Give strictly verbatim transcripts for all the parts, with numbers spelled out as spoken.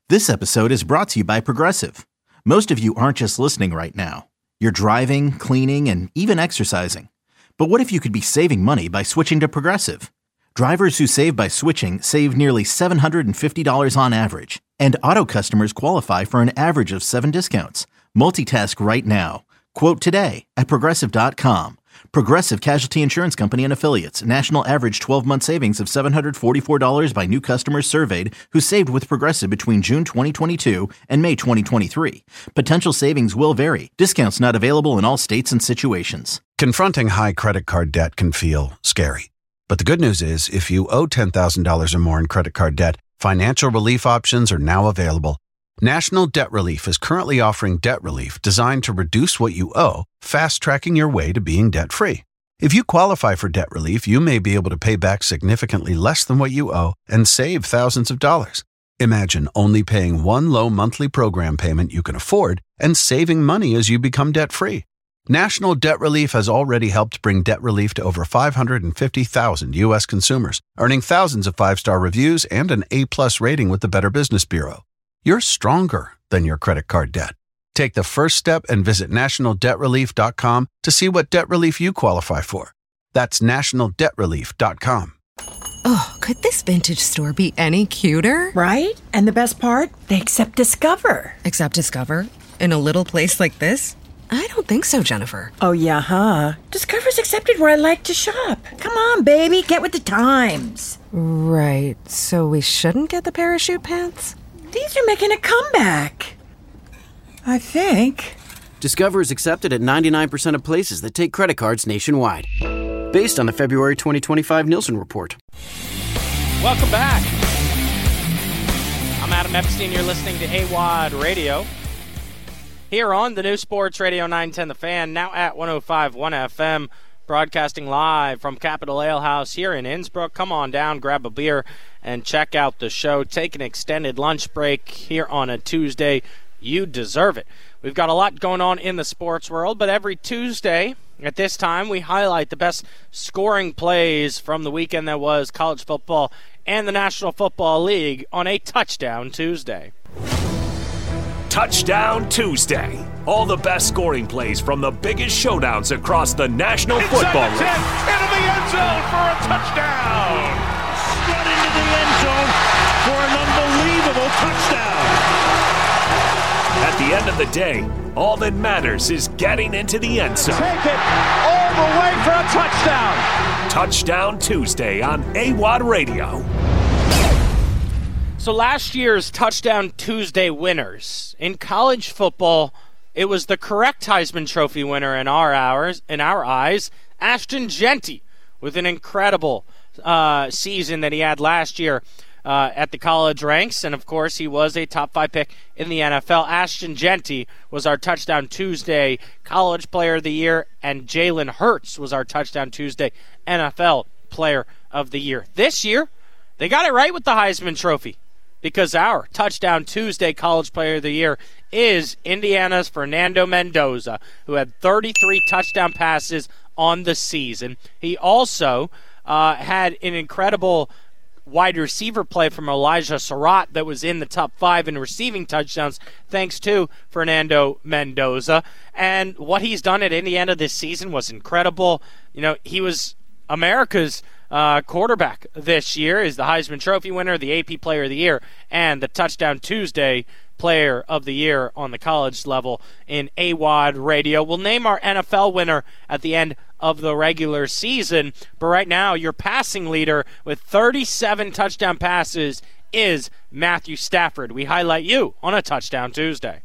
This episode is brought to you by Progressive. Most of you aren't just listening right now. You're driving, cleaning, and even exercising. But what if you could be saving money by switching to Progressive? Drivers who save by switching save nearly seven hundred fifty dollars on average. And auto customers qualify for an average of seven discounts. Multitask right now. Quote today at Progressive dot com. Progressive Casualty Insurance Company and Affiliates. National average twelve-month savings of seven hundred forty-four dollars by new customers surveyed who saved with Progressive between June twenty twenty-two and May twenty twenty-three. Potential savings will vary. Discounts not available in all states and situations. Confronting high credit card debt can feel scary. But the good news is, if you owe ten thousand dollars or more in credit card debt, financial relief options are now available. National Debt Relief is currently offering debt relief designed to reduce what you owe, fast-tracking your way to being debt-free. If you qualify for debt relief, you may be able to pay back significantly less than what you owe and save thousands of dollars. Imagine only paying one low monthly program payment you can afford and saving money as you become debt-free. National Debt Relief has already helped bring debt relief to over five hundred fifty thousand U S consumers, earning thousands of five-star reviews and an A-plus rating with the Better Business Bureau. You're stronger than your credit card debt. Take the first step and visit national debt relief dot com to see what debt relief you qualify for. That's national debt relief dot com. Oh, could this vintage store be any cuter? Right? And the best part? They accept Discover. Accept Discover? In a little place like this? I don't think so, Jennifer. Oh, yeah, huh? Discover's accepted where I like to shop. Come on, baby, get with the times. Right, so we shouldn't get the parachute pants? These are making a comeback. I think. Discover is accepted at ninety-nine percent of places that take credit cards nationwide. Based on the February twenty twenty-five Nielsen report. Welcome back. I'm Adam Epstein. You're listening to A W A D Radio. Here on the new Sports Radio nine ten The Fan, now at one oh five point one F M. Broadcasting live from Capital Ale House here in Innsbruck. Come on down, grab a beer, and check out the show. Take an extended lunch break here on a Tuesday. You deserve it. We've got a lot going on in the sports world, but every Tuesday at this time we highlight the best scoring plays from the weekend that was college football and the National Football League on a Touchdown Tuesday. Touchdown Tuesday. All the best scoring plays from the biggest showdowns across the National Inside Football the League. ten, into the end zone for a touchdown. Strut into the end zone for an unbelievable touchdown. At the end of the day, all that matters is getting into the end zone. Take it all the way for a touchdown. Touchdown Tuesday on A W A D Radio. So last year's Touchdown Tuesday winners in college football, it was the correct Heisman Trophy winner in our hours, in our eyes, Ashton Jeanty, with an incredible uh, season that he had last year uh, at the college ranks, and of course he was a top five pick in the N F L. Ashton Jeanty was our Touchdown Tuesday College Player of the Year, and Jalen Hurts was our Touchdown Tuesday N F L Player of the Year. This year, they got it right with the Heisman Trophy, because our Touchdown Tuesday College Player of the Year is Indiana's Fernando Mendoza, who had thirty-three touchdown passes on the season. He also uh, had an incredible wide receiver play from Elijah Surratt that was in the top five in receiving touchdowns, thanks to Fernando Mendoza. And what he's done at Indiana this season was incredible. You know, he was America's Uh, quarterback this year, is the Heisman Trophy winner, the A P Player of the Year, and the Touchdown Tuesday Player of the Year on the college level in A W A D Radio. We'll name our N F L winner at the end of the regular season, but right now your passing leader with thirty-seven touchdown passes is Matthew Stafford. We highlight you on a Touchdown Tuesday.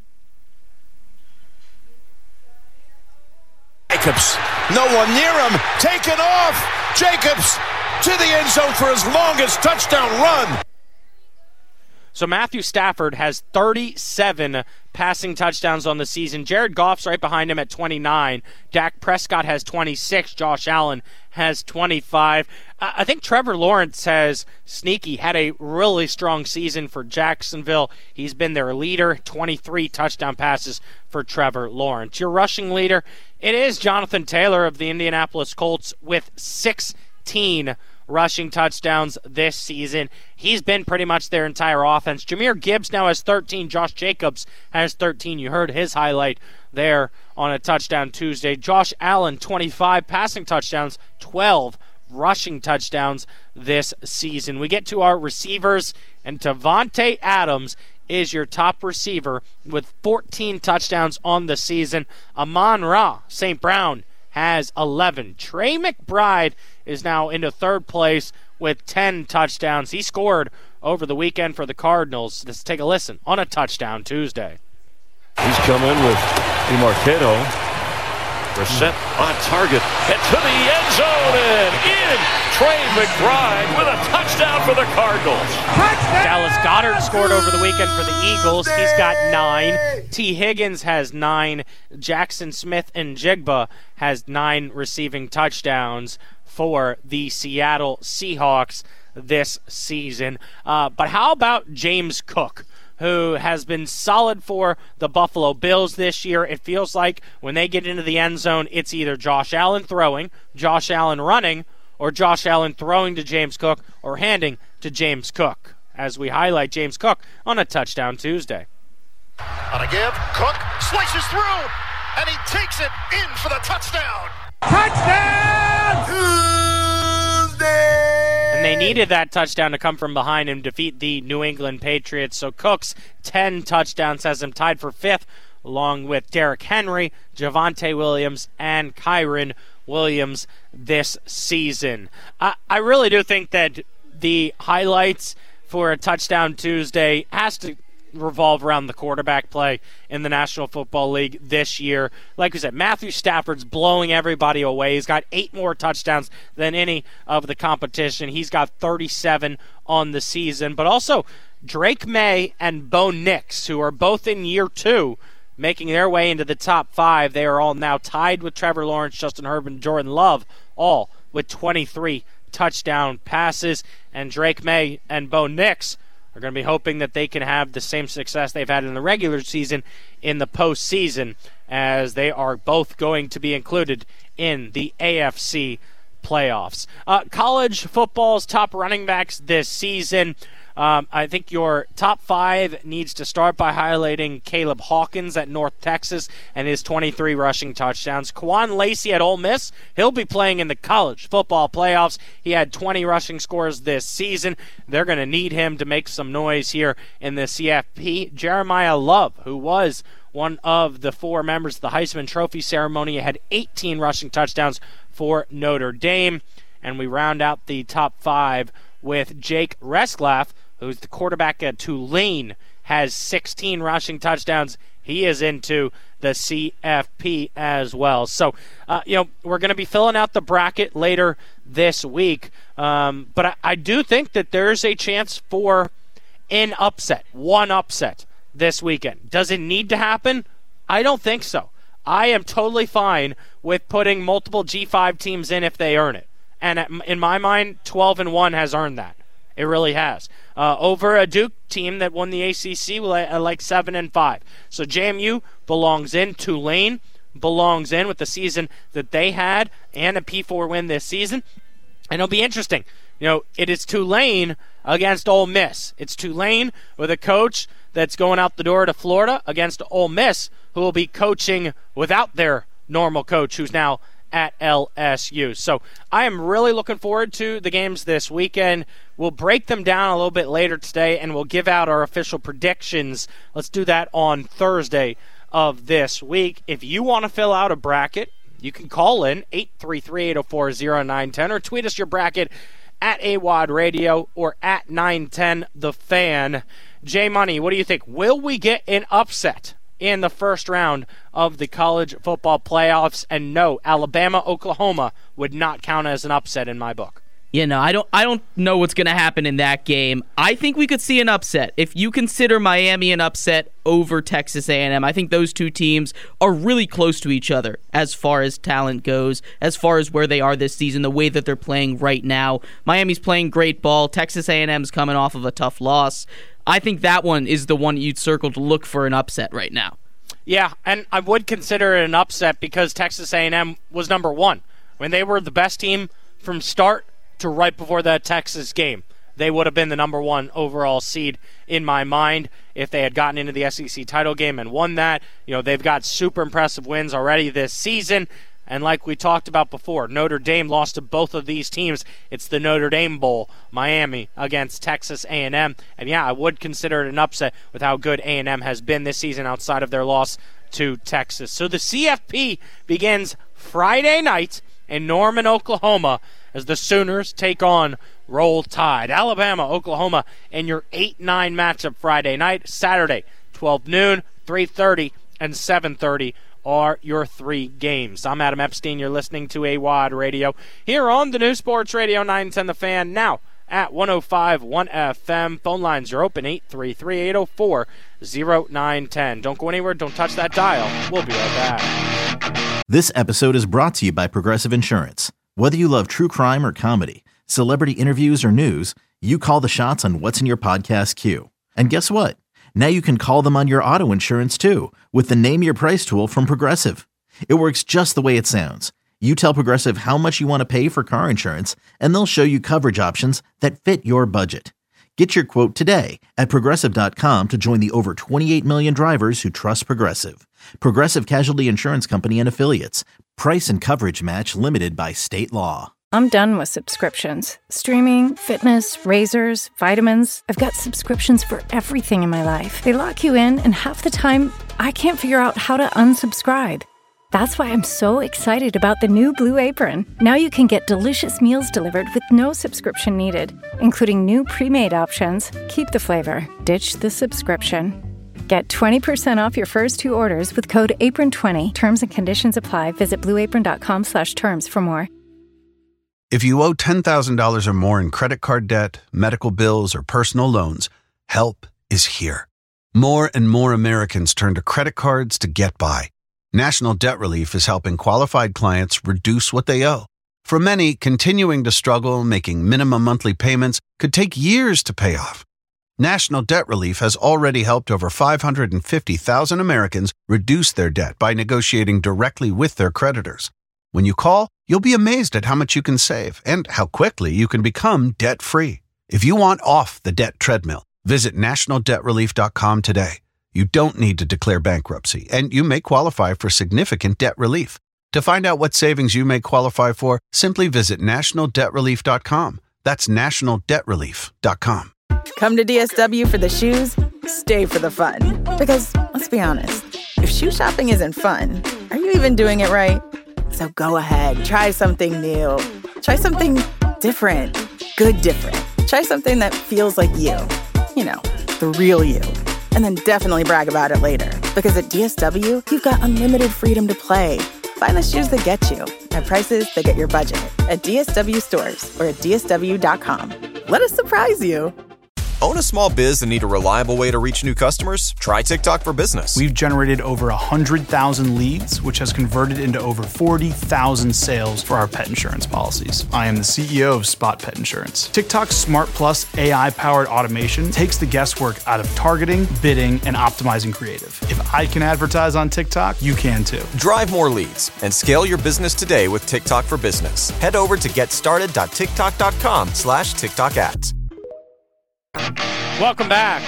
Jacobs, no one near him, taken off. Jacobs to the end zone for his longest touchdown run. So Matthew Stafford has thirty-seven passing touchdowns on the season. Jared Goff's right behind him at twenty-nine. Dak Prescott has twenty-six. Josh Allen has twenty-five. I think Trevor Lawrence has sneaky, had a really strong season for Jacksonville. He's been their leader, twenty-three touchdown passes for Trevor Lawrence. Your rushing leader, it is Jonathan Taylor of the Indianapolis Colts with sixteen rushing touchdowns this season. He's been pretty much their entire offense. Jahmyr Gibbs now has thirteen. Josh Jacobs has thirteen. You heard his highlight there on a Touchdown Tuesday. Josh Allen, twenty-five passing touchdowns, twelve rushing touchdowns this season. We get to our receivers, and Davante Adams is your top receiver with fourteen touchdowns on the season. Amon-Ra Saint Brown has eleven. Trey McBride is now into third place with ten touchdowns. He scored over the weekend for the Cardinals. Let's take a listen on a Touchdown Tuesday. He's come in with DeMarcado. Brissett on target. And to the end zone and in. Trey McBride with a touchdown for the Cardinals. Touchdown! Dallas Goedert scored over the weekend for the Eagles. He's got nine. T. Higgins has nine. Jackson Smith and Jigba has nine receiving touchdowns for the Seattle Seahawks this season. Uh, but how about James Cook, who has been solid for the Buffalo Bills this year? It feels like when they get into the end zone, it's either Josh Allen throwing, Josh Allen running, or Josh Allen throwing to James Cook or handing to James Cook, as we highlight James Cook on a Touchdown Tuesday. On a give, Cook slices through, and he takes it in for the touchdown. Touchdown! Tuesday! And they needed that touchdown to come from behind and defeat the New England Patriots. So Cook's ten touchdowns has him tied for fifth, along with Derrick Henry, Javonte Williams, and Kyren Williams this season. I, I really do think that the highlights for a Touchdown Tuesday has to revolve around the quarterback play in the National Football League this year. Like we said, Matthew Stafford's blowing everybody away. He's got eight more touchdowns than any of the competition. He's got thirty-seven on the season. But also Drake May and Bo Nix, who are both in year two, making their way into the top five. They are all now tied with Trevor Lawrence, Justin Herbert, and Jordan Love, all with twenty-three touchdown passes. And Drake May and Bo Nix are going to be hoping that they can have the same success they've had in the regular season in the postseason, as they are both going to be included in the A F C playoffs. Uh, college football's top running backs this season. Um, I think your top five needs to start by highlighting Caleb Hawkins at North Texas and his twenty-three rushing touchdowns. Quan Lacey at Ole Miss, he'll be playing in the college football playoffs. He had twenty rushing scores this season. They're going to need him to make some noise here in the C F P. Jeremiah Love, who was one of the four members of the Heisman Trophy ceremony, had eighteen rushing touchdowns for Notre Dame. And we round out the top five with Jake Resclaff, who's the quarterback at Tulane, has sixteen rushing touchdowns. He is into the C F P as well. So, uh, you know, we're going to be filling out the bracket later this week. Um, but I, I do think that there's a chance for an upset, one upset this weekend. Does it need to happen? I don't think so. I am totally fine with putting multiple G five teams in if they earn it. And in my mind, twelve and one has earned that. It really has. Uh, over a Duke team that won the A C C like seven and five. So J M U belongs in. Tulane belongs in with the season that they had and a P four win this season. And it'll be interesting. You know, it is Tulane against Ole Miss. It's Tulane with a coach that's going out the door to Florida against Ole Miss, who will be coaching without their normal coach, who's now at L S U. So I am really looking forward to the games this weekend. We'll break them down a little bit later today, and we'll give out our official predictions. Let's do that on Thursday of this week. If you want to fill out a bracket, you can call in eight three three, eight oh four, oh nine one oh or tweet us your bracket at A W O D Radio or at nine ten The Fan. J Money, what do you think? Will we get an upset in the first round of the college football playoffs? And no, Alabama, Oklahoma would not count as an upset in my book. Yeah, no, I don't I don't know what's going to happen in that game. I think we could see an upset. If you consider Miami an upset over Texas A and M, I think those two teams are really close to each other as far as talent goes, as far as where they are this season, the way that they're playing right now. Miami's playing great ball. Texas A and M's coming off of a tough loss. I think that one is the one you'd circle to look for an upset right now. Yeah, and I would consider it an upset because Texas A and M was number one. When they were the best team from start to right before that Texas game, they would have been the number one overall seed in my mind if they had gotten into the S E C title game and won that. You know, they've got super impressive wins already this season. And like we talked about before, Notre Dame lost to both of these teams. It's the Notre Dame Bowl, Miami against Texas A and M. And yeah, I would consider it an upset with how good A and M has been this season outside of their loss to Texas. So the C F P begins Friday night in Norman, Oklahoma, as the Sooners take on Roll Tide. Alabama, Oklahoma, in your eight nine matchup Friday night. Saturday, twelve noon, three thirty, and seven thirty are your three games. I'm Adam Epstein. You're listening to A W O D Radio here on the new Sports Radio nine ten The Fan, now at one oh five point one F M. Phone lines are open, eight three three, eight oh four, oh nine one oh. Don't go anywhere. Don't touch that dial. We'll be right back. This episode is brought to you by Progressive Insurance. Whether you love true crime or comedy, celebrity interviews or news, you call the shots on what's in your podcast queue. And guess what? Now you can call them on your auto insurance too with the Name Your Price tool from Progressive. It works just the way it sounds. You tell Progressive how much you want to pay for car insurance, and they'll show you coverage options that fit your budget. Get your quote today at Progressive dot com to join the over twenty-eight million drivers who trust Progressive. Progressive Casualty Insurance Company and Affiliates. Price and coverage match limited by state law. I'm done with subscriptions. Streaming, fitness, razors, vitamins. I've got subscriptions for everything in my life. They lock you in, and half the time, I can't figure out how to unsubscribe. That's why I'm so excited about the new Blue Apron. Now you can get delicious meals delivered with no subscription needed, including new pre-made options. Keep the flavor, ditch the subscription. Get twenty percent off your first two orders with code apron twenty. Terms and conditions apply. Visit blue apron dot com slash terms for more. If you owe ten thousand dollars or more in credit card debt, medical bills, or personal loans, help is here. More and more Americans turn to credit cards to get by. National Debt Relief is helping qualified clients reduce what they owe. For many, continuing to struggle making minimum monthly payments could take years to pay off. National Debt Relief has already helped over five hundred fifty thousand Americans reduce their debt by negotiating directly with their creditors. When you call, you'll be amazed at how much you can save and how quickly you can become debt-free. If you want off the debt treadmill, visit national debt relief dot com today. You don't need to declare bankruptcy, and you may qualify for significant debt relief. To find out what savings you may qualify for, simply visit national debt relief dot com. That's national debt relief dot com. Come to D S W for the shoes, stay for the fun. Because, let's be honest, if shoe shopping isn't fun, are you even doing it right? So go ahead, try something new. Try something different. Good different. Try something that feels like you. You know, the real you. And then definitely brag about it later. Because at D S W, you've got unlimited freedom to play. Find the shoes that get you at prices that get your budget at D S W stores or at D S W dot com. Let us surprise you. Own a small biz and need a reliable way to reach new customers? Try TikTok for Business. We've generated over one hundred thousand leads, which has converted into over forty thousand sales for our pet insurance policies. I am the C E O of Spot Pet Insurance. TikTok's Smart Plus A I-powered automation takes the guesswork out of targeting, bidding, and optimizing creative. If I can advertise on TikTok, you can too. Drive more leads and scale your business today with TikTok for Business. Head over to getstarted dot tiktok dot com slash TikTok ads. Welcome back.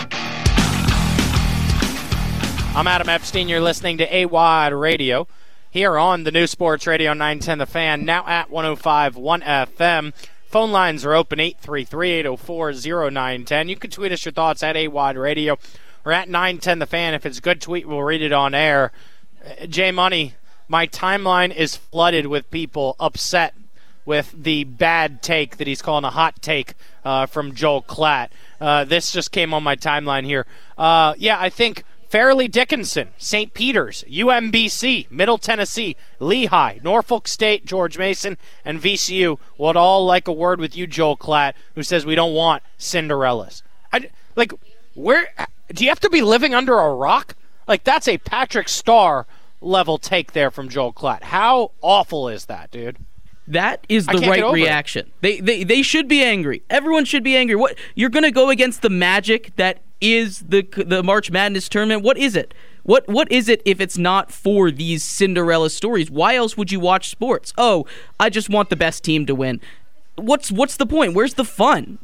I'm Adam Epstein. You're listening to A W O D Radio here on the new Sports Radio nine ten The Fan, now at one oh five point one F M. Phone lines are open, eight three three, eight oh four, oh nine one oh. You can tweet us your thoughts at A W O D Radio or at nine ten The Fan. If it's a good tweet, we'll read it on air. J Money, my timeline is flooded with people upset with the bad take that he's calling a hot take uh, from Joel Klatt. Uh, this just came on my timeline here. Uh, yeah, I think Fairleigh Dickinson, Saint Peter's, U M B C, Middle Tennessee, Lehigh, Norfolk State, George Mason, and V C U would all like a word with you, Joel Klatt, who says we don't want Cinderellas. I, like, where do you have to be living under a rock? Like, that's a Patrick Starr level take there from Joel Klatt. How awful is that, dude? That is the right reaction. They, they they should be angry. Everyone should be angry. What, you're going to go against the magic that is the the March Madness tournament? What is it? What what is it if it's not for these Cinderella stories? Why else would you watch sports? Oh, I just want the best team to win. what's what's the point? Where's the fun?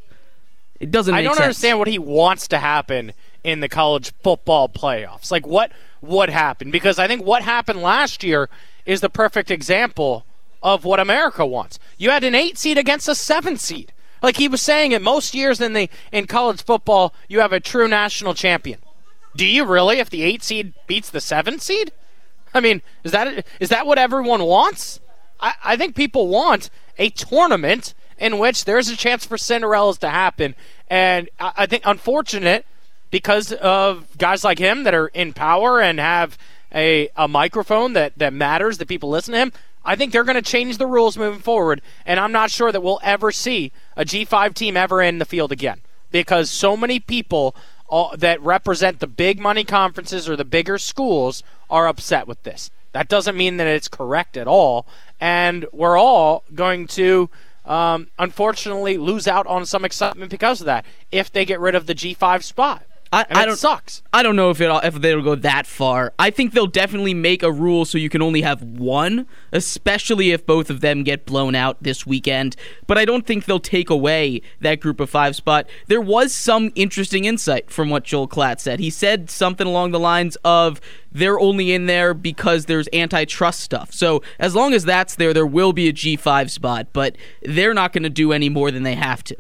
It doesn't make I don't sense. understand what he wants to happen in the college football playoffs. Like, what would happen? Because I think what happened last year is the perfect example of what America wants. You had an eight seed against a seven seed. Like he was saying, in most years in the in college football, you have a true national champion. Do you really if the eight seed beats the seven seed? I mean, is that is that what everyone wants? I, I think people want a tournament in which there's a chance for Cinderellas to happen. And I, I think unfortunate because of guys like him that are in power and have a, a microphone that, that matters, that people listen to him, I think they're going to change the rules moving forward. And I'm not sure that we'll ever see a G five team ever in the field again because so many people uh, that represent the big money conferences or the bigger schools are upset with this. That doesn't mean that it's correct at all. And we're all going to, um, unfortunately, lose out on some excitement because of that if they get rid of the G five spot. I, and I it don't, sucks. I don't know if it if they'll go that far. I think they'll definitely make a rule so you can only have one, especially if both of them get blown out this weekend. But I don't think they'll take away that group of five spot. There was some interesting insight from what Joel Klatt said. He said something along the lines of they're only in there because there's antitrust stuff. So as long as that's there, there will be a G five spot, but they're not going to do any more than they have to.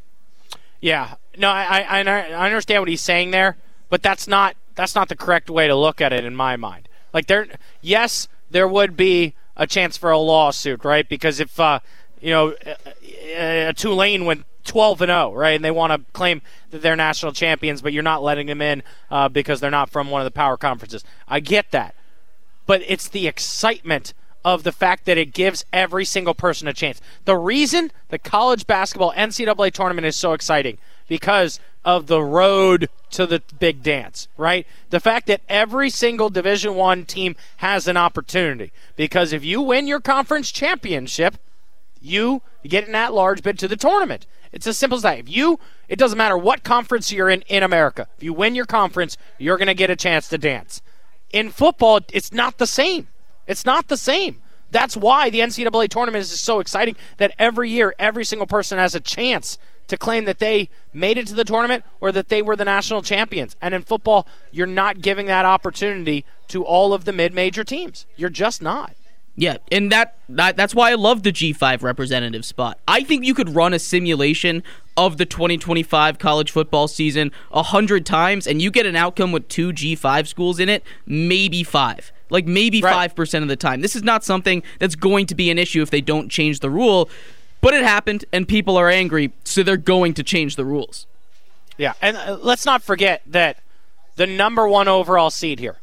Yeah. No, I, I I understand what he's saying there, but that's not that's not the correct way to look at it in my mind. Like there, yes, there would be a chance for a lawsuit, right? Because if uh, you know a, a Tulane went twelve and oh, right, and they want to claim that they're national champions, but you're not letting them in uh, because they're not from one of the power conferences. I get that, but it's the excitement of the fact that it gives every single person a chance. The reason the college basketball N C double A tournament is so exciting because of the road to the big dance, right? The fact that every single Division One team has an opportunity. Because if you win your conference championship, you get an at-large bid to the tournament. It's as simple as that. If you, it doesn't matter what conference you're in in America. If you win your conference, you're going to get a chance to dance. In football, it's not the same. It's not the same. That's why the N C double A tournament is so exciting that every year, every single person has a chance to claim that they made it to the tournament or that they were the national champions. And in football, you're not giving that opportunity to all of the mid-major teams. You're just not. Yeah, and that, that that's why I love the G five representative spot. I think you could run a simulation of the twenty twenty-five college football season a hundred times, and you get an outcome with two G five schools in it, maybe five. Like maybe right. five percent of the time. This is not something that's going to be an issue if they don't change the rule. But it happened, and people are angry, so they're going to change the rules. Yeah, and uh, let's not forget that the number one overall seed here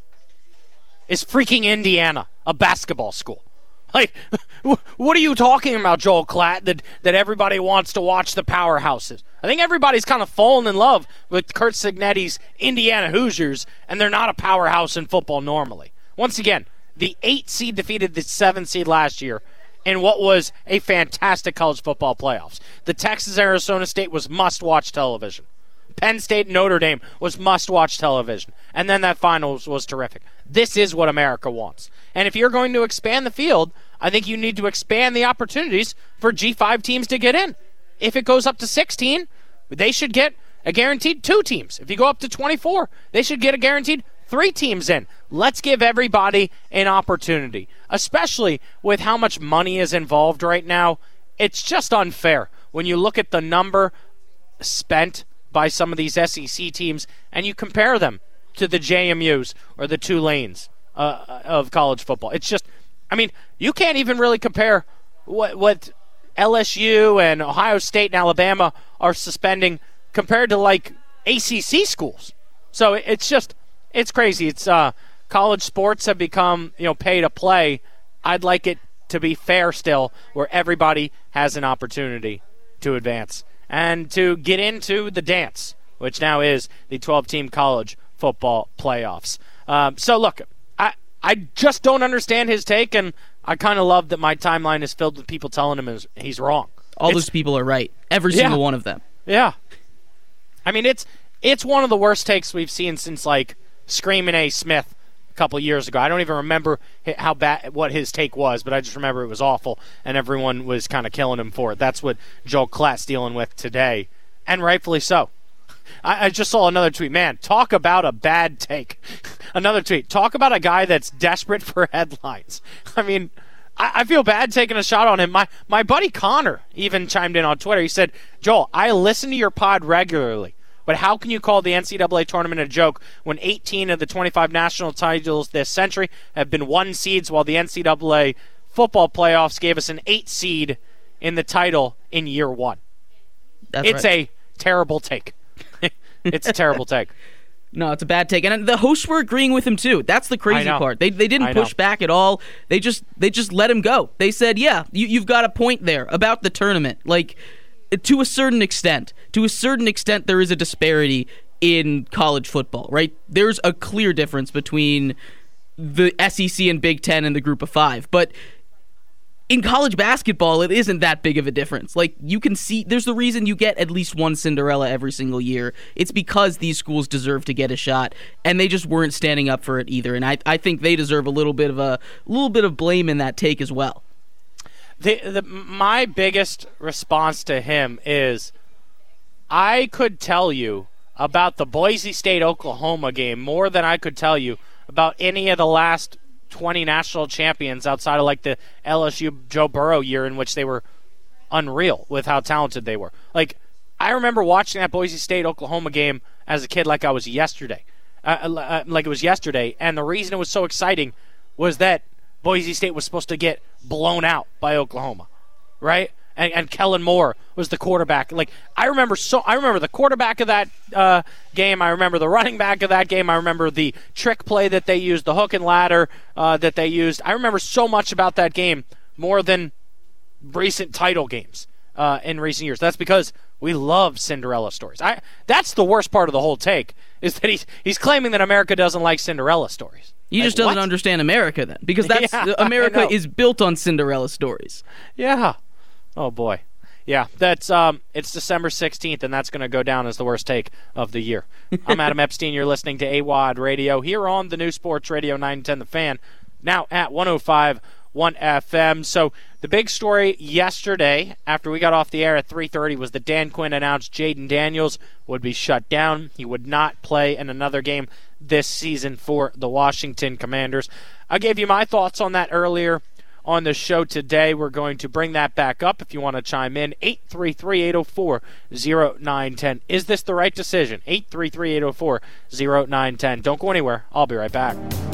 is freaking Indiana, a basketball school. Like, what are you talking about, Joel Klatt, that, that everybody wants to watch the powerhouses? I think everybody's kind of fallen in love with Curt Cignetti's Indiana Hoosiers, and they're not a powerhouse in football normally. Once again, the eight seed defeated the seven seed last year in what was a fantastic college football playoffs. The Texas-Arizona State was must-watch television. Penn State-Notre Dame was must-watch television. And then that finals was terrific. This is what America wants. And if you're going to expand the field, I think you need to expand the opportunities for G five teams to get in. If it goes up to sixteen, they should get a guaranteed two teams. If you go up to twenty-four, they should get a guaranteed three teams in. Let's give everybody an opportunity, especially with how much money is involved right now. It's just unfair when you look at the number spent by some of these S E C teams and you compare them to the J M Us or the Tulanes uh, of college football. It's just, I mean, you can't even really compare what, what L S U and Ohio State and Alabama are suspending compared to, like, A C C schools. So it's just, it's crazy. It's uh, college sports have become, you know, pay to play. I'd like it to be fair still, where everybody has an opportunity to advance and to get into the dance, which now is the twelve-team college football playoffs. Um, so, look, I I just don't understand his take, and I kind of love that my timeline is filled with people telling him he's wrong. All it's, those people are right. Every yeah, single one of them. Yeah. I mean, it's it's one of the worst takes we've seen since, like, Screaming A. Smith couple years ago. I don't even remember how bad what his take was, but I just remember it was awful, and everyone was kind of killing him for it. That's what Joel Klatt's dealing with today, and rightfully so. I, I just saw another tweet. Man, talk about a bad take. Another tweet. Talk about a guy that's desperate for headlines. I mean, I, I feel bad taking a shot on him. My my buddy Connor even chimed in on Twitter. He said, Joel, I listen to your pod regularly, but how can you call the N C double A tournament a joke when eighteen of the twenty-five national titles this century have been one seeds, while the N C double A football playoffs gave us an eight seed in the title in year one? That's it's right. a terrible take. It's a terrible take. No, it's a bad take, and the hosts were agreeing with him too. That's the crazy part. They they didn't I push know. back at all. They just they just let him go. They said, "Yeah, you, you've got a point there about the tournament." Like, to a certain extent, to a certain extent, there is a disparity in college football, right? There's a clear difference between the S E C and Big Ten and the Group of Five, but in college basketball, it isn't that big of a difference. Like, you can see, there's the reason you get at least one Cinderella every single year. It's because these schools deserve to get a shot, and they just weren't standing up for it either. And I, I think they deserve a little bit of a little bit of blame in that take as well. The, the my biggest response to him is, I could tell you about the Boise State-Oklahoma game more than I could tell you about any of the last twenty national champions outside of like the L S U Joe Burrow year, in which they were unreal with how talented they were. Like, I remember watching that Boise State-Oklahoma game as a kid like I was yesterday. Uh, like it was yesterday. And the reason it was so exciting was that Boise State was supposed to get blown out by Oklahoma, right? And, and Kellen Moore was the quarterback. Like, I remember so I remember the quarterback of that uh, game. I remember the running back of that game. I remember the trick play that they used, the hook and ladder uh, that they used. I remember so much about that game more than recent title games uh, in recent years. That's because we love Cinderella stories. I that's the worst part of the whole take, is that he's he's claiming that America doesn't like Cinderella stories. He Like, just doesn't what? understand America then, because that's Yeah, America I know. is built on Cinderella stories. Yeah. Oh boy. Yeah, that's um it's December sixteenth, and that's going to go down as the worst take of the year. I'm Adam Epstein. You're listening to A W O D Radio here on the new Sports Radio nine ten The Fan, now at one oh five point one F M. So the big story yesterday after we got off the air at three thirty was that Dan Quinn announced Jaden Daniels would be shut down. He would not play in another game this season for the Washington Commanders. I gave you my thoughts on that earlier on the show today. We're going to bring that back up if you want to chime in. eight three three, eight oh four, oh nine one oh. Is this the right decision? eight three three, eight oh four, oh nine one oh. Don't go anywhere. I'll be right back.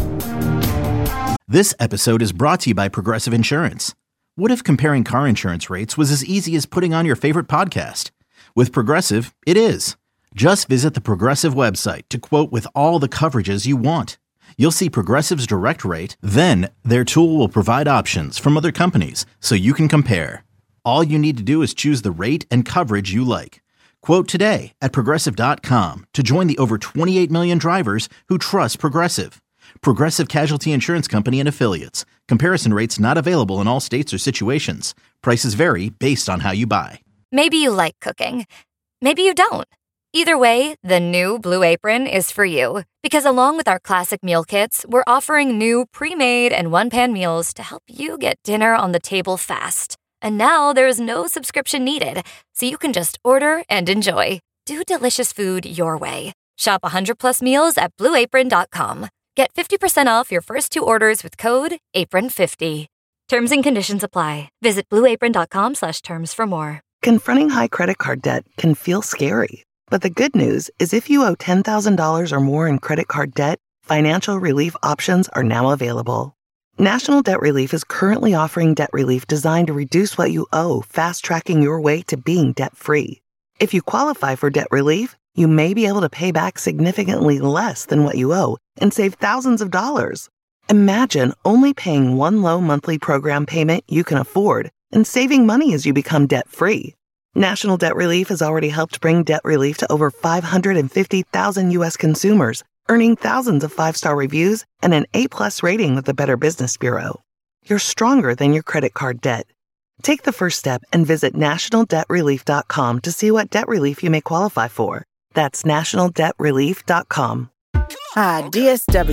This episode is brought to you by Progressive Insurance. What if comparing car insurance rates was as easy as putting on your favorite podcast? With Progressive, it is. Just visit the Progressive website to quote with all the coverages you want. You'll see Progressive's direct rate, then their tool will provide options from other companies so you can compare. All you need to do is choose the rate and coverage you like. Quote today at Progressive dot com to join the over twenty-eight million drivers who trust Progressive. Progressive Casualty Insurance Company and Affiliates. Comparison rates not available in all states or situations. Prices vary based on how you buy. Maybe you like cooking. Maybe you don't. Either way, the new Blue Apron is for you. Because along with our classic meal kits, we're offering new pre-made and one-pan meals to help you get dinner on the table fast. And now there's no subscription needed, so you can just order and enjoy. Do delicious food your way. Shop one hundred plus meals at blue apron dot com. Get fifty percent off your first two orders with code apron fifty. Terms and conditions apply. Visit blue apron dot com slash terms for more. Confronting high credit card debt can feel scary. But the good news is if you owe ten thousand dollars or more in credit card debt, financial relief options are now available. National Debt Relief is currently offering debt relief designed to reduce what you owe, fast-tracking your way to being debt-free. If you qualify for debt relief, you may be able to pay back significantly less than what you owe and save thousands of dollars. Imagine only paying one low monthly program payment you can afford and saving money as you become debt-free. National Debt Relief has already helped bring debt relief to over five hundred fifty thousand U S consumers, earning thousands of five-star reviews and an A-plus rating with the Better Business Bureau. You're stronger than your credit card debt. Take the first step and visit national debt relief dot com to see what debt relief you may qualify for. That's national debt relief dot com. Ah, D S W.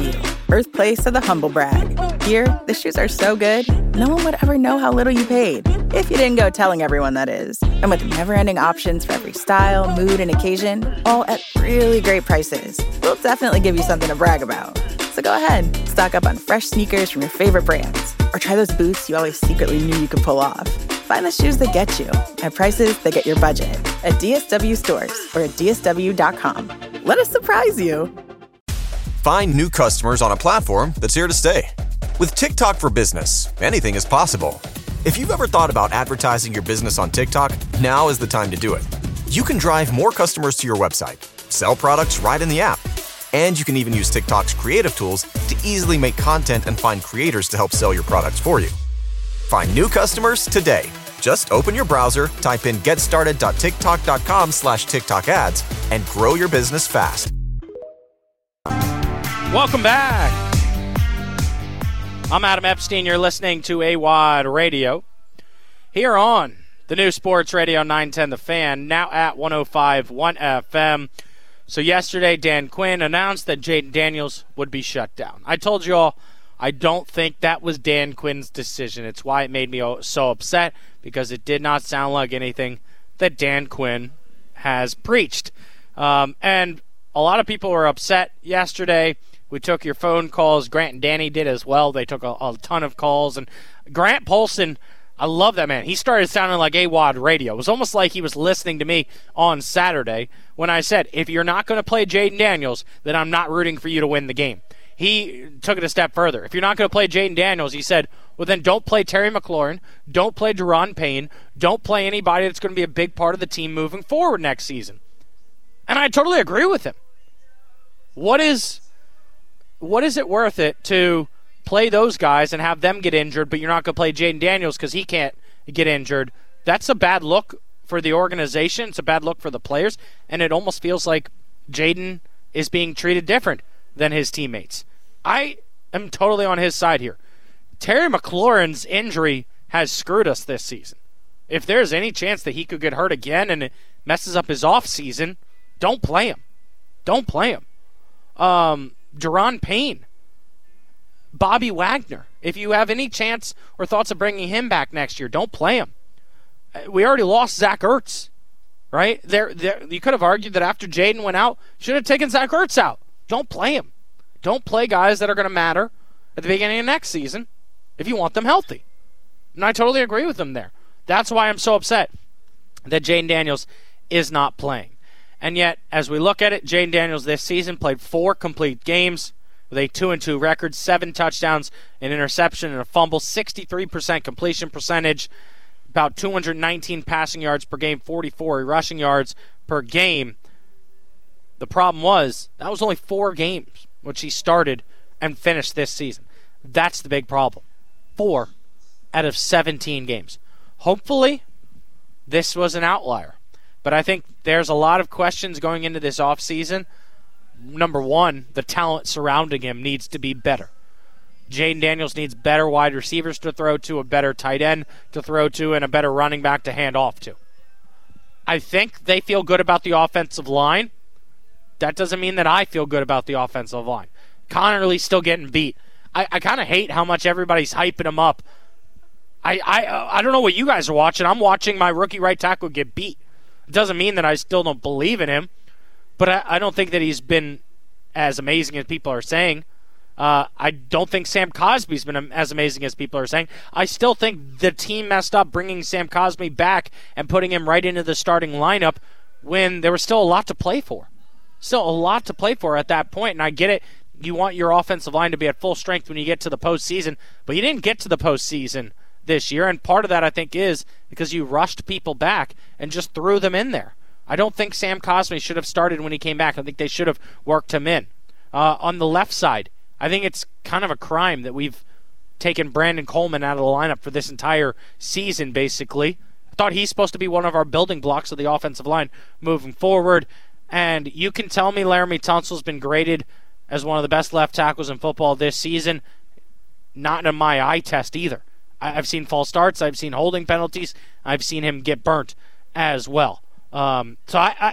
birthplace of the humble brag. Here, the shoes are so good, no one would ever know how little you paid. If you didn't go telling everyone, that is. And with never-ending options for every style, mood, and occasion, all at really great prices, we'll definitely give you something to brag about. So go ahead, stock up on fresh sneakers from your favorite brands, or try those boots you always secretly knew you could pull off. Find the shoes that get you at prices that get your budget at D S W stores or at D S W dot com. Let us surprise you. Find new customers on a platform that's here to stay. With TikTok for Business, anything is possible. If you've ever thought about advertising your business on TikTok, now is the time to do it. You can drive more customers to your website, sell products right in the app, and you can even use TikTok's creative tools to easily make content and find creators to help sell your products for you. Find new customers today. Just open your browser, type in getstarted.tiktok.com slash TikTok ads, and grow your business fast. Welcome back. I'm Adam Epstein. You're listening to A W A D Radio here on the new Sports Radio nine ten The Fan, now at one oh five point one F M. So yesterday, Dan Quinn announced that Jayden Daniels would be shut down. I told you all, I don't think that was Dan Quinn's decision. It's why it made me so upset, because it did not sound like anything that Dan Quinn has preached. Um, and a lot of people were upset yesterday. We took your phone calls. Grant and Danny did as well. They took a, a ton of calls. And Grant Polson, I love that man. He started sounding like A W A D Radio. It was almost like he was listening to me on Saturday when I said, if you're not going to play Jayden Daniels, then I'm not rooting for you to win the game. He took it a step further. If you're not going to play Jayden Daniels, he said, well, then don't play Terry McLaurin, don't play Deron Payne, don't play anybody that's going to be a big part of the team moving forward next season. And I totally agree with him. What is... What is it worth it to play those guys and have them get injured, but you're not going to play Jayden Daniels because he can't get injured? That's a bad look for the organization. It's a bad look for the players, and it almost feels like Jayden is being treated different than his teammates. I am totally on his side here. Terry McLaurin's injury has screwed us this season. If there's any chance that he could get hurt again and it messes up his offseason, don't play him. Don't play him. Um... Deron Payne, Bobby Wagner. If you have any chance or thoughts of bringing him back next year, don't play him. We already lost Zach Ertz, right? There, there. You could have argued that after Jayden went out, should have taken Zach Ertz out. Don't play him. Don't play guys that are going to matter at the beginning of next season if you want them healthy. And I totally agree with them there. That's why I'm so upset that Jayden Daniels is not playing. And yet, as we look at it, Jayden Daniels this season played four complete games with a two and two record, seven touchdowns, an interception, and a fumble, sixty-three percent completion percentage, about two hundred nineteen passing yards per game, forty-four rushing yards per game. The problem was, that was only four games which he started and finished this season. That's the big problem. Four out of seventeen games. Hopefully, this was an outlier. But I think there's a lot of questions going into this offseason. Number one, the talent surrounding him needs to be better. Jayden Daniels needs better wide receivers to throw to, a better tight end to throw to, and a better running back to hand off to. I think they feel good about the offensive line. That doesn't mean that I feel good about the offensive line. Connerly's still getting beat. I, I kind of hate how much everybody's hyping him up. I, I, I don't know what you guys are watching. I'm watching my rookie right tackle get beat. It doesn't mean that I still don't believe in him, but I, I don't think that he's been as amazing as people are saying. Uh, I don't think Sam Cosmi's been as amazing as people are saying. I still think the team messed up bringing Sam Cosmi back and putting him right into the starting lineup when there was still a lot to play for. Still a lot to play for at that point, and I get it. You want your offensive line to be at full strength when you get to the postseason, but you didn't get to the postseason this year, and part of that I think is because you rushed people back and just threw them in there. I don't think Sam Cosmi should have started when he came back. I think they should have worked him in. Uh, on the left side, I think it's kind of a crime that we've taken Brandon Coleman out of the lineup for this entire season, basically. I thought he's supposed to be one of our building blocks of the offensive line moving forward, and you can tell me Laramie Tunsil's been graded as one of the best left tackles in football this season. Not in my eye test either. I've seen false starts. I've seen holding penalties. I've seen him get burnt as well. Um, so I, I,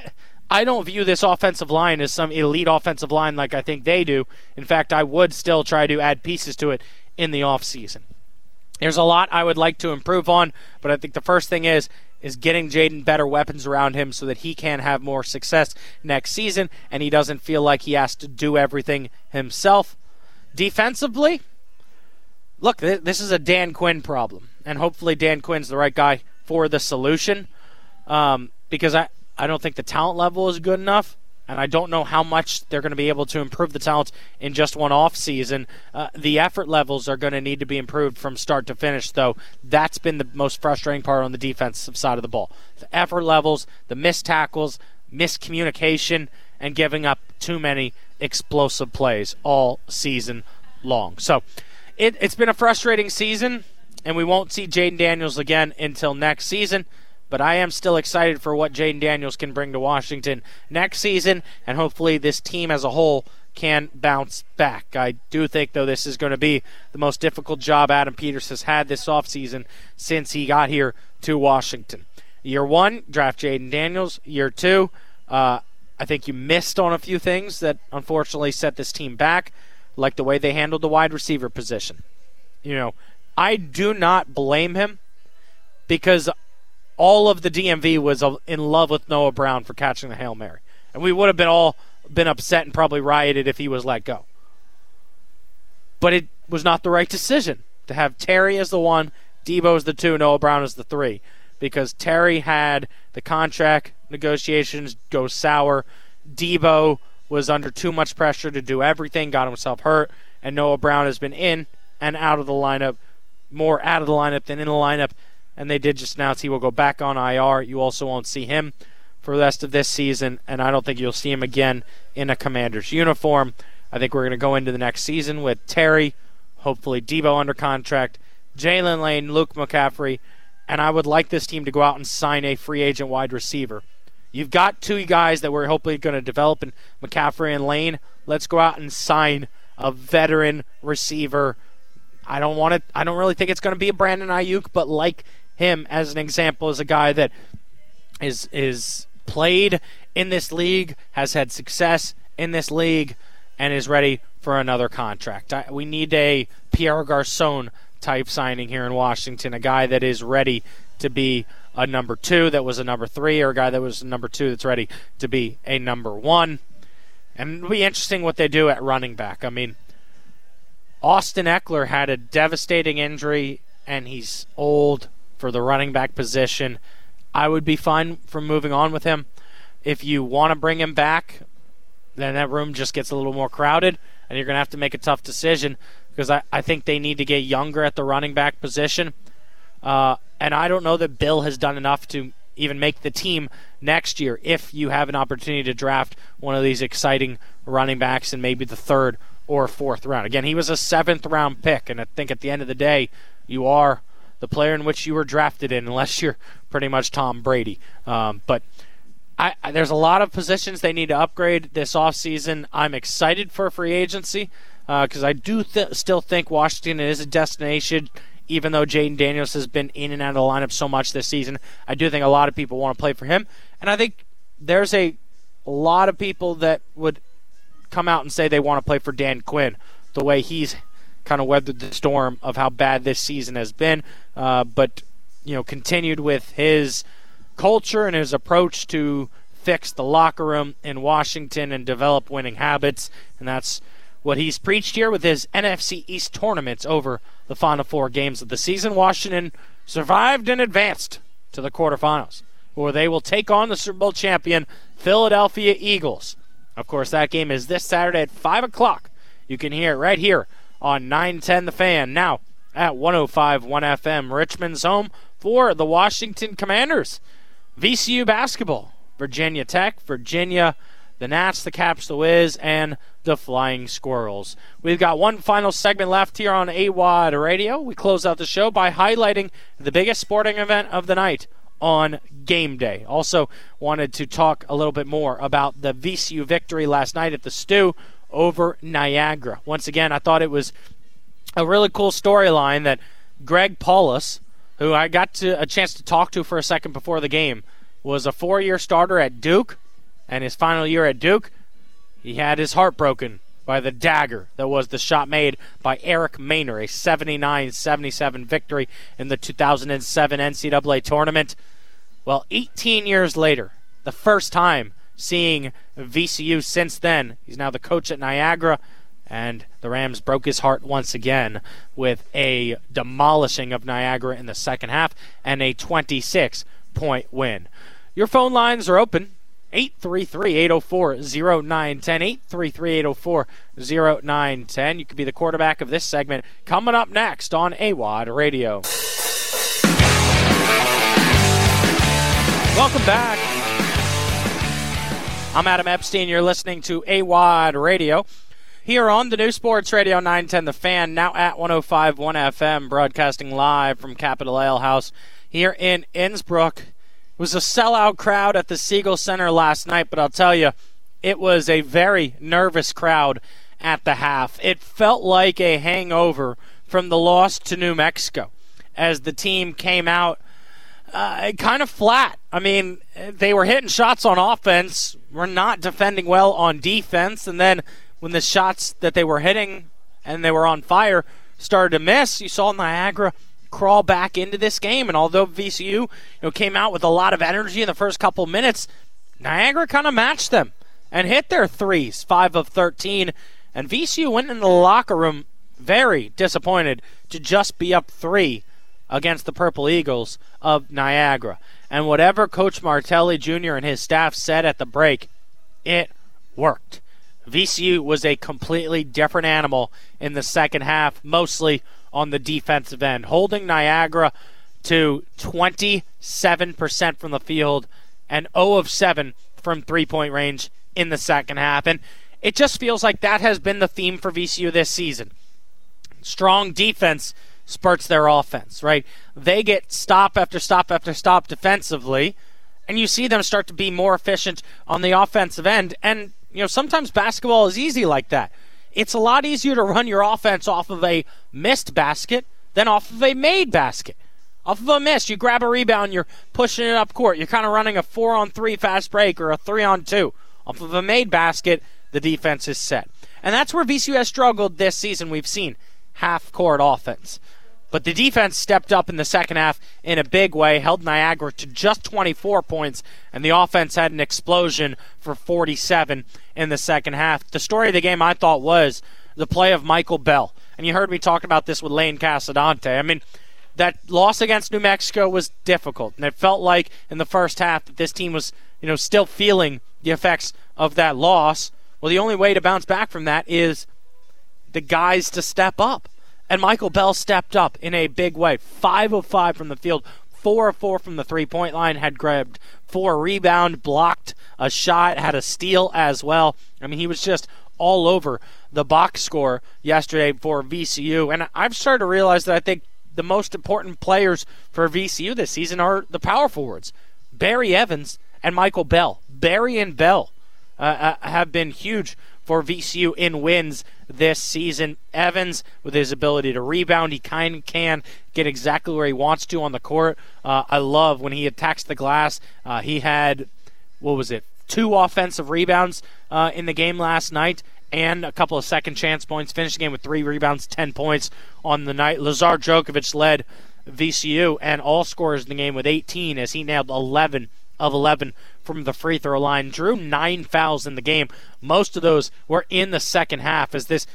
I don't view this offensive line as some elite offensive line like I think they do. In fact, I would still try to add pieces to it in the offseason. There's a lot I would like to improve on, but I think the first thing is is getting Jayden better weapons around him so that he can have more success next season and he doesn't feel like he has to do everything himself. Defensively, look, this is a Dan Quinn problem, and hopefully Dan Quinn's the right guy for the solution um, because I, I don't think the talent level is good enough, and I don't know how much they're going to be able to improve the talent in just one offseason. Uh, the effort levels are going to need to be improved from start to finish, though. That's been the most frustrating part on the defensive side of the ball. The effort levels, the missed tackles, miscommunication, and giving up too many explosive plays all season long. So it, it's been a frustrating season, and we won't see Jayden Daniels again until next season. But I am still excited for what Jayden Daniels can bring to Washington next season, and hopefully this team as a whole can bounce back. I do think, though, this is going to be the most difficult job Adam Peters has had this offseason since he got here to Washington. Year one, draft Jayden Daniels. Year two, uh, I think you missed on a few things that unfortunately set this team back, like the way they handled the wide receiver position. You know, I do not blame him because all of the D M V was in love with Noah Brown for catching the Hail Mary. And we would have been all been upset and probably rioted if he was let go. But it was not the right decision to have Terry as the one, Debo as the two, Noah Brown as the three. Because Terry had the contract negotiations go sour. Debo was under too much pressure to do everything, got himself hurt. And Noah Brown has been in and out of the lineup, more out of the lineup than in the lineup. And they did just announce he will go back on I R. You also won't see him for the rest of this season, and I don't think you'll see him again in a Commander's uniform. I think we're going to go into the next season with Terry, hopefully Debo under contract, Jalen Lane, Luke McCaffrey, and I would like this team to go out and sign a free agent wide receiver. You've got two guys that we're hopefully going to develop in McCaffrey and Lane. Let's go out and sign a veteran receiver. I don't want it. I don't really think it's going to be a Brandon Ayuk, but like him as an example as a guy that is is played in this league, has had success in this league, and is ready for another contract. I, we need a Pierre Garçon type signing here in Washington, a guy that is ready to be a number two that was a number three, or a guy that was a number two that's ready to be a number one. And it'll be interesting what they do at running back. I mean, Austin Eckler had a devastating injury, and he's old for the running back position. I would be fine from moving on with him. If you want to bring him back, then that room just gets a little more crowded, and you're going to have to make a tough decision because I, I think they need to get younger at the running back position. Uh, and I don't know that Bill has done enough to even make the team next year if you have an opportunity to draft one of these exciting running backs in maybe the third or fourth round. Again, he was a seventh round pick, and I think at the end of the day, you are the player in which you were drafted in, unless you're pretty much Tom Brady. Um, but I, I, there's a lot of positions they need to upgrade this offseason. I'm excited for free agency because uh, I do th- still think Washington is a destination, even though Jayden Daniels has been in and out of the lineup so much this season. I do think a lot of people want to play for him, and I think there's a, a lot of people that would come out and say they want to play for Dan Quinn, the way he's kind of weathered the storm of how bad this season has been, uh, but you know, continued with his culture and his approach to fix the locker room in Washington and develop winning habits, and that's what he's preached here with his N F C East tournaments over the final four games of the season. Washington survived and advanced to the quarterfinals, where they will take on the Super Bowl champion Philadelphia Eagles. Of course, that game is this Saturday at five o'clock. You can hear it right here on nine ten The Fan, now at one oh five point one F M, Richmond's home for the Washington Commanders. V C U basketball, Virginia Tech, Virginia, the Nats, the Caps, the Wiz, and the Flying Squirrels. We've got one final segment left here on A W O D Radio. We close out the show by highlighting the biggest sporting event of the night on game day. Also wanted to talk a little bit more about the V C U victory last night at the Stew over Niagara. Once again, I thought it was a really cool storyline that Greg Paulus, who I got to a chance to talk to for a second before the game, was a four-year starter at Duke, And his final year at Duke, he had his heart broken by the dagger that was the shot made by Eric Maynor, a seventy-nine seventy-seven victory in the two thousand seven N C double A tournament. Well, eighteen years later, the first time seeing V C U since then. He's now the coach at Niagara, and the Rams broke his heart once again with a demolishing of Niagara in the second half and a twenty-six point win. Your phone lines are open. eight three three, eight oh four, oh nine one oh, eight three three, eight oh four, oh nine one oh. You could be the quarterback of this segment. Coming up next on A W O D Radio. Welcome back. I'm Adam Epstein. You're listening to A W O D Radio here on the new Sports Radio nine ten The Fan, now at one oh five point one F M, broadcasting live from Capitol Ale House here in Innsbruck. It was a sellout crowd at the Siegel Center last night, but I'll tell you, it was a very nervous crowd at the half. It felt like a hangover from the loss to New Mexico as the team came out uh, kind of flat. I mean, they were hitting shots on offense, were not defending well on defense, and then when the shots that they were hitting and they were on fire started to miss, you saw Niagara crawl back into this game. And although V C U you know, came out with a lot of energy in the first couple minutes, Niagara kind of matched them and hit their threes, five of thirteen. And V C U went in the locker room very disappointed to just be up three against the Purple Eagles of Niagara. And whatever Coach Martelli Junior and his staff said at the break, it worked. V C U was a completely different animal in the second half, mostly on the defensive end, holding Niagara to twenty-seven percent from the field and zero of seven from three-point range in the second half. And it just feels like that has been the theme for V C U this season. Strong defense spurts their offense, right? They get stop after stop after stop defensively, and you see them start to be more efficient on the offensive end. And, you know, sometimes basketball is easy like that. It's a lot easier to run your offense off of a missed basket than off of a made basket. Off of a miss, you grab a rebound, you're pushing it up court. You're kind of running a four-on-three fast break or a three-on-two. Off of a made basket, the defense is set. And that's where V C U has struggled this season. We've seen half-court offense. But the defense stepped up in the second half in a big way, held Niagara to just twenty-four points, and the offense had an explosion for forty-seven in the second half. The story of the game, I thought, was the play of Michael Bell. And you heard me talk about this with Lane Casadante. I mean, that loss against New Mexico was difficult, and it felt like in the first half that this team was, you know, still feeling the effects of that loss. Well, the only way to bounce back from that is the guys to step up. And Michael Bell stepped up in a big way. Five of five from the field, four of four from the three-point line, had grabbed four rebound, blocked a shot, had a steal as well. I mean, he was just all over the box score yesterday for V C U. And I've started to realize that I think the most important players for V C U this season are the power forwards, Barry Evans and Michael Bell. Barry and Bell uh, have been huge for V C U in wins this season. Evans, with his ability to rebound, he kind of can get exactly where he wants to on the court. Uh, I love when he attacks the glass. Uh, he had, what was it, two offensive rebounds uh, in the game last night and a couple of second chance points. Finished the game with three rebounds, ten points on the night. Lazar Djokovic led V C U and all scorers in the game with eighteen as he nailed eleven of eleven from the free throw line. Drew nine fouls in the game. Most of those were in the second half as this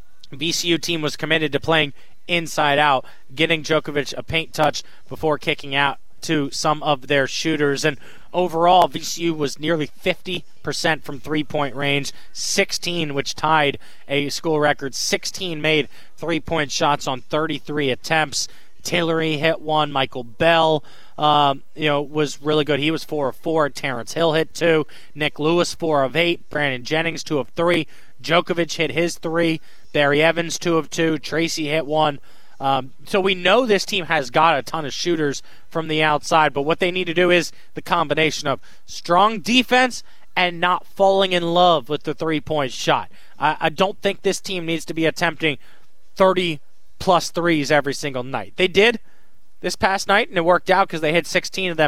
V C U team was committed to playing inside out, getting Djokovic a paint touch before kicking out to some of their shooters. And overall, V C U was nearly fifty percent from three-point range, sixteen, which tied a school record. sixteen made three-point shots on thirty-three attempts. Tillery hit one. Michael Bell, um, you know, was really good. He was four of four. Terrence Hill hit two. Nick Lewis, four of eight. Brandon Jennings, two of three. Djokovic hit his three. Barry Evans, two of two. Tracy hit one. Um, so we know this team has got a ton of shooters from the outside, but what they need to do is the combination of strong defense and not falling in love with the three-point shot. I, I don't think this team needs to be attempting thirty plus threes every single night. They did this past night, and it worked out because they hit sixteen of them,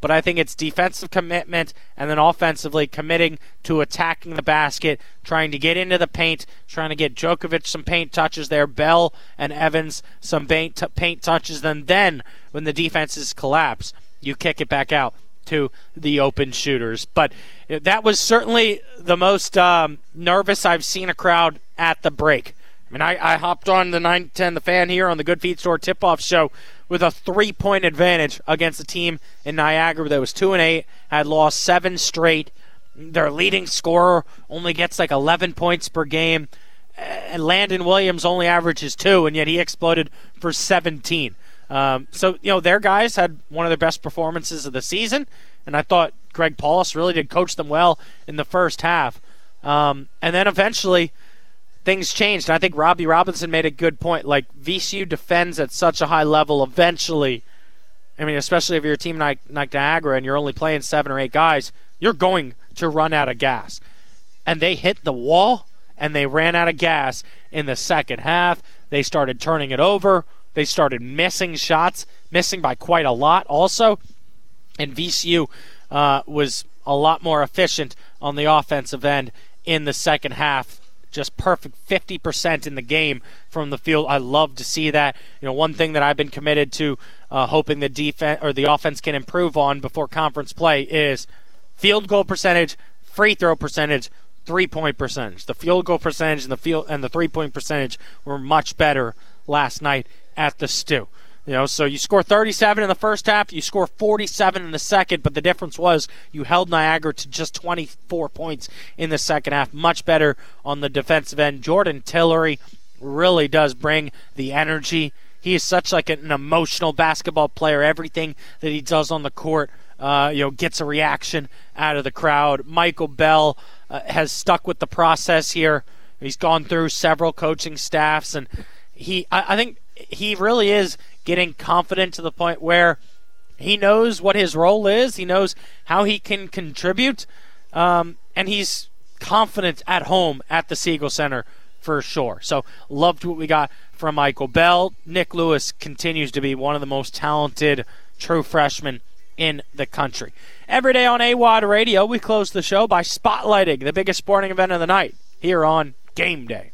but I think it's defensive commitment and then offensively committing to attacking the basket, trying to get into the paint, trying to get Djokovic some paint touches there, Bell and Evans some paint, t- paint touches, then then when the defenses collapse, you kick it back out to the open shooters. But that was certainly the most um, nervous I've seen a crowd at the break. I mean, I, I hopped on the nine ten The Fan here on the Good Feet Store Tip-Off Show with a three-point advantage against a team in Niagara that was two and eight, had lost seven straight. Their leading scorer only gets like eleven points per game. And Landon Williams only averages two, and yet he exploded for seventeen. Um, so, you know, their guys had one of their best performances of the season, and I thought Greg Paulus really did coach them well in the first half. Um, and then eventually things changed. And I think Robbie Robinson made a good point. Like, V C U defends at such a high level eventually. I mean, especially if you're a team like, like Niagara and you're only playing seven or eight guys, you're going to run out of gas. And they hit the wall, and they ran out of gas in the second half. They started turning it over. They started missing shots, missing by quite a lot also. And V C U uh, was a lot more efficient on the offensive end in the second half. Just perfect fifty percent in the game from the field. I love to see that. You know, one thing that I've been committed to, uh, hoping the defense or the offense can improve on before conference play is field goal percentage, free throw percentage, three-point percentage. The field goal percentage and the field and the three-point percentage were much better last night at the Stew. You know, so you score thirty-seven in the first half, you score forty-seven in the second, but the difference was you held Niagara to just twenty-four points in the second half. Much better on the defensive end. Jordan Tillery really does bring the energy. He is such like an emotional basketball player. Everything that he does on the court, uh, you know, gets a reaction out of the crowd. Michael Bell uh, has stuck with the process here. He's gone through several coaching staffs, and he, I, I think he really is getting confident to the point where he knows what his role is. He knows how he can contribute, um, and he's confident at home at the Siegel Center for sure. So loved what we got from Michael Bell. Nick Lewis continues to be one of the most talented true freshmen in the country. Every day on A W O D Radio, we close the show by spotlighting the biggest sporting event of the night here on Game Day.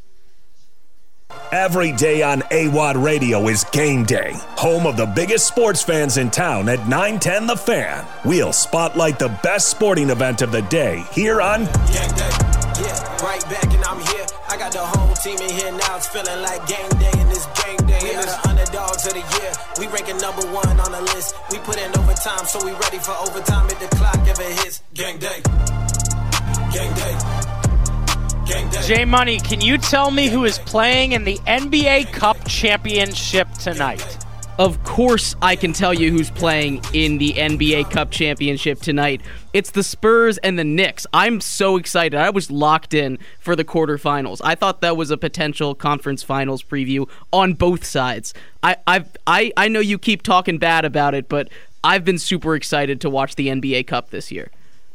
Every day on A W O D Radio is Game Day, home of the biggest sports fans in town at nine ten The Fan. We'll spotlight the best sporting event of the day here on Game Day. Yeah, right back and I'm here. I got the whole team in here now. It's feeling like game day and it's game day. We are the underdogs of the year. We ranking number one on the list. We put in overtime, so we ready for overtime if the clock ever hits. Game day. Game day. J Money, can you tell me who is playing in the N B A Cup Championship tonight? Of course I can tell you who's playing in the N B A Cup Championship tonight. It's the Spurs and the Knicks. I'm so excited. I was locked in for the quarterfinals. I thought that was a potential conference finals preview on both sides. I I've, I I know you keep talking bad about it, but I've been super excited to watch the N B A Cup this year.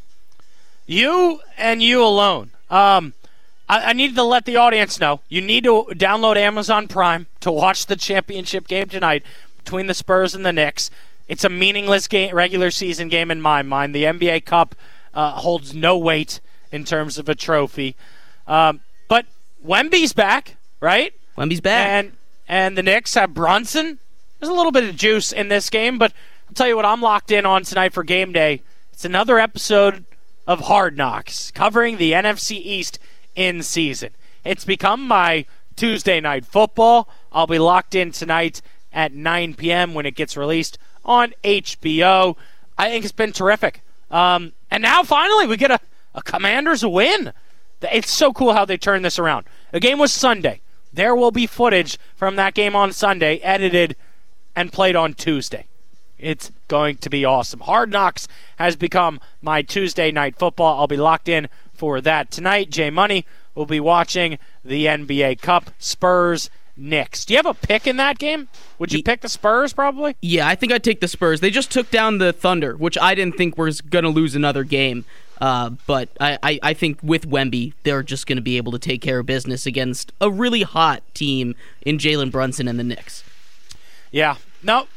You and you alone. Um... I need to let the audience know. You need to download Amazon Prime to watch the championship game tonight between the Spurs and the Knicks. It's a meaningless game, regular season game in my mind. The N B A Cup uh, holds no weight in terms of a trophy. Um, but Wemby's back, right? Wemby's back. And, and the Knicks have Brunson. There's a little bit of juice in this game, but I'll tell you what I'm locked in on tonight for game day. It's another episode of Hard Knocks covering the N F C East in season. It's become my Tuesday night football. I'll be locked in tonight at nine p.m. when it gets released on H B O. I think it's been terrific. Um, and now finally we get a, a Commanders win. It's so cool how they turned this around. The game was Sunday. There will be footage from that game on Sunday edited and played on Tuesday. It's going to be awesome. Hard Knocks has become my Tuesday night football. I'll be locked in for that tonight. J Money will be watching the N B A Cup. Spurs, Knicks. Do you have a pick in that game? Would you pick the Spurs probably? Yeah, I think I'd take the Spurs. They just took down the Thunder, which I didn't think was going to lose another game. Uh, but I, I, I think with Wemby, they're just going to be able to take care of business against a really hot team in Jalen Brunson and the Knicks. Yeah. No,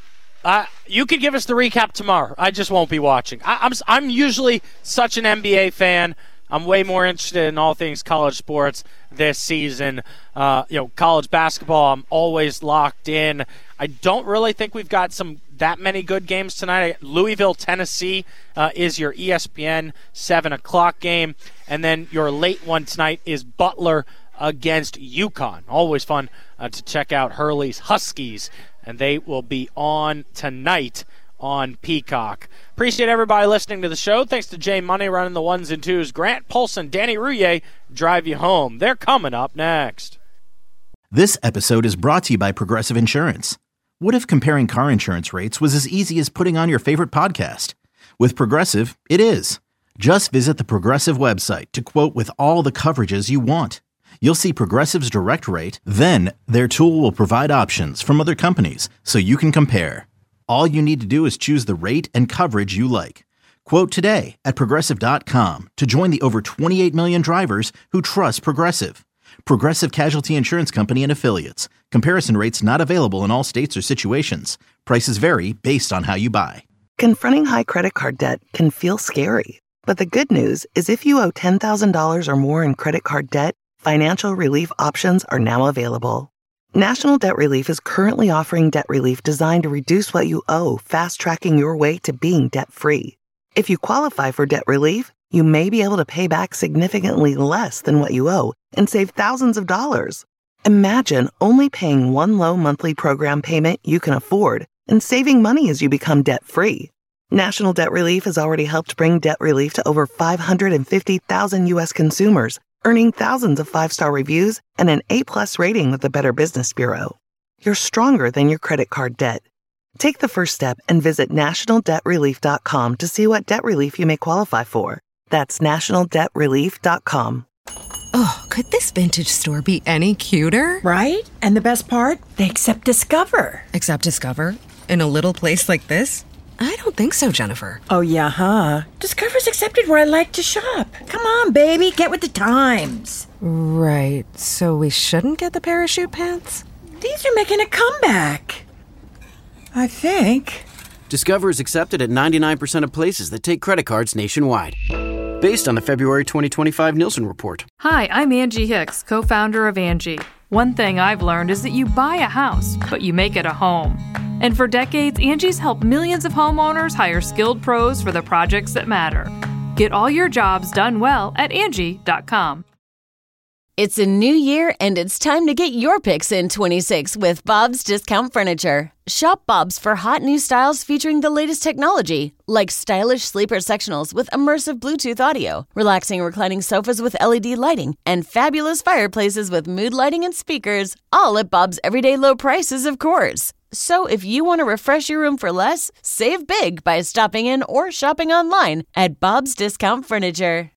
Uh, you could give us the recap tomorrow. I just won't be watching. I, I'm I'm usually such an N B A fan. I'm way more interested in all things college sports this season. Uh, you know, college basketball, I'm always locked in. I don't really think we've got some that many good games tonight. Louisville, Tennessee uh, is your E S P N seven o'clock game. And then your late one tonight is Butler against UConn. Always fun uh, to check out Hurley's Huskies. And they will be on tonight on Peacock. Appreciate everybody listening to the show. Thanks to Jay Money running the ones and twos. Grant Polson, Danny Rouillet drive you home. They're coming up next. This episode is brought to you by Progressive Insurance. What if comparing car insurance rates was as easy as putting on your favorite podcast? With Progressive, it is. Just visit the Progressive website to quote with all the coverages you want. You'll see Progressive's direct rate, then their tool will provide options from other companies so you can compare. All you need to do is choose the rate and coverage you like. Quote today at Progressive dot com to join the over twenty-eight million drivers who trust Progressive. Progressive Casualty Insurance Company and Affiliates. Comparison rates not available in all states or situations. Prices vary based on how you buy. Confronting high credit card debt can feel scary. But the good news is if you owe ten thousand dollars or more in credit card debt, financial relief options are now available. National Debt Relief is currently offering debt relief designed to reduce what you owe, fast-tracking your way to being debt-free. If you qualify for debt relief, you may be able to pay back significantly less than what you owe and save thousands of dollars. Imagine only paying one low monthly program payment you can afford and saving money as you become debt-free. National Debt Relief has already helped bring debt relief to over five hundred fifty thousand U S consumers, earning thousands of five-star reviews and an A-plus rating with the Better Business Bureau. You're stronger than your credit card debt. Take the first step and visit national debt relief dot com to see what debt relief you may qualify for. That's national debt relief dot com. Oh, could this vintage store be any cuter? Right? And the best part? They accept Discover. Accept Discover? In a little place like this? I don't think so, Jennifer. Oh, yeah, huh? Discover's accepted where I like to shop. Come on, baby, get with the times. Right, so we shouldn't get the parachute pants? These are making a comeback. I think. Discover is accepted at ninety-nine percent of places that take credit cards nationwide. Based on the February twenty twenty-five Nielsen report. Hi, I'm Angie Hicks, co-founder of Angie. One thing I've learned is that you buy a house, but you make it a home. And for decades, Angie's helped millions of homeowners hire skilled pros for the projects that matter. Get all your jobs done well at Angie dot com. It's a new year, and it's time to get your picks in twenty-six with Bob's Discount Furniture. Shop Bob's for hot new styles featuring the latest technology, like stylish sleeper sectionals with immersive Bluetooth audio, relaxing reclining sofas with L E D lighting, and fabulous fireplaces with mood lighting and speakers, all at Bob's everyday low prices, of course. So if you want to refresh your room for less, save big by stopping in or shopping online at Bob's Discount Furniture.